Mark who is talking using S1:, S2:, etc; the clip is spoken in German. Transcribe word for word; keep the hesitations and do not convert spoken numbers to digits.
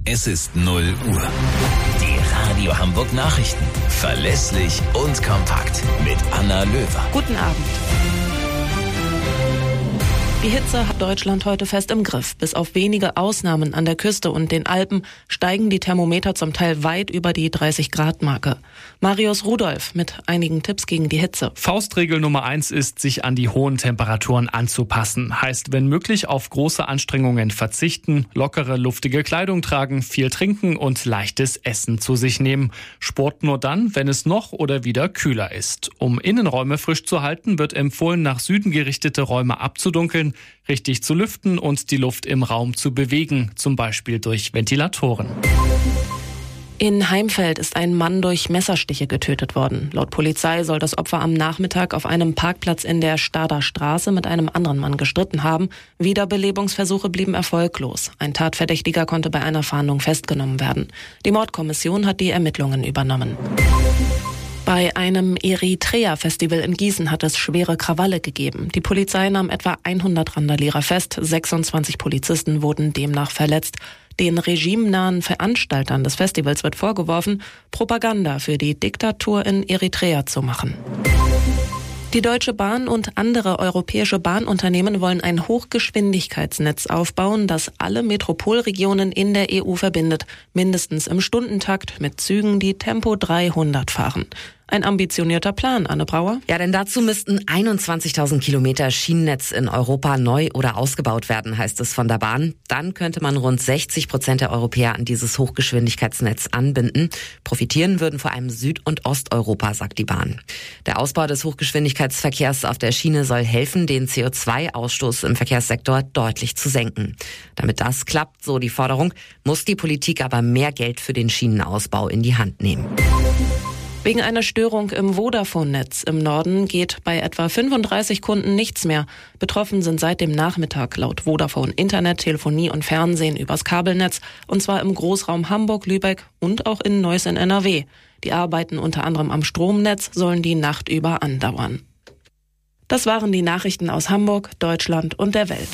S1: Es ist null Uhr. Die Radio Hamburg Nachrichten. Verlässlich und kompakt. Mit Anna Löwer.
S2: Guten Abend. Die Hitze hat Deutschland heute fest im Griff. Bis auf wenige Ausnahmen an der Küste und den Alpen steigen die Thermometer zum Teil weit über die dreißig Grad Marke. Marius Rudolph mit einigen Tipps gegen die Hitze.
S3: Faustregel Nummer eins ist, sich an die hohen Temperaturen anzupassen. Heißt, wenn möglich, auf große Anstrengungen verzichten, lockere, luftige Kleidung tragen, viel trinken und leichtes Essen zu sich nehmen. Sport nur dann, wenn es noch oder wieder kühler ist. Um Innenräume frisch zu halten, wird empfohlen, nach Süden gerichtete Räume abzudunkeln, richtig zu lüften und die Luft im Raum zu bewegen, zum Beispiel durch Ventilatoren.
S2: In Heimfeld ist ein Mann durch Messerstiche getötet worden. Laut Polizei soll das Opfer am Nachmittag auf einem Parkplatz in der Stader Straße mit einem anderen Mann gestritten haben. Wiederbelebungsversuche blieben erfolglos. Ein Tatverdächtiger konnte bei einer Fahndung festgenommen werden. Die Mordkommission hat die Ermittlungen übernommen. Bei einem Eritrea-Festival in Gießen hat es schwere Krawalle gegeben. Die Polizei nahm etwa hundert Randalierer fest. sechsundzwanzig Polizisten wurden demnach verletzt. Den regimenahen Veranstaltern des Festivals wird vorgeworfen, Propaganda für die Diktatur in Eritrea zu machen. Die Deutsche Bahn und andere europäische Bahnunternehmen wollen ein Hochgeschwindigkeitsnetz aufbauen, das alle Metropolregionen in der E U verbindet, mindestens im Stundentakt mit Zügen, die Tempo dreihundert fahren. Ein ambitionierter Plan, Anne Brauer?
S4: Ja, denn dazu müssten einundzwanzigtausend Kilometer Schienennetz in Europa neu oder ausgebaut werden, heißt es von der Bahn. Dann könnte man rund sechzig Prozent der Europäer an dieses Hochgeschwindigkeitsnetz anbinden. Profitieren würden vor allem Süd- und Osteuropa, sagt die Bahn. Der Ausbau des Hochgeschwindigkeitsverkehrs auf der Schiene soll helfen, den C O zwei Ausstoß im Verkehrssektor deutlich zu senken. Damit das klappt, so die Forderung, muss die Politik aber mehr Geld für den Schienenausbau in die Hand nehmen.
S2: Wegen einer Störung im Vodafone-Netz im Norden geht bei etwa fünfunddreißig Kunden nichts mehr. Betroffen sind seit dem Nachmittag laut Vodafone Internet, Telefonie und Fernsehen übers Kabelnetz, und zwar im Großraum Hamburg, Lübeck und auch in Neuss in N R W. Die Arbeiten unter anderem am Stromnetz sollen die Nacht über andauern. Das waren die Nachrichten aus Hamburg, Deutschland und der Welt.